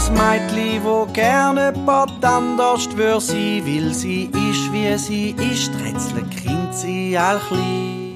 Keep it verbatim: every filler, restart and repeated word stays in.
kleines Mädchen, wo gerne jemand anders wür sie, weil sie ist, wie sie ist, rätselt Kind sie all klein.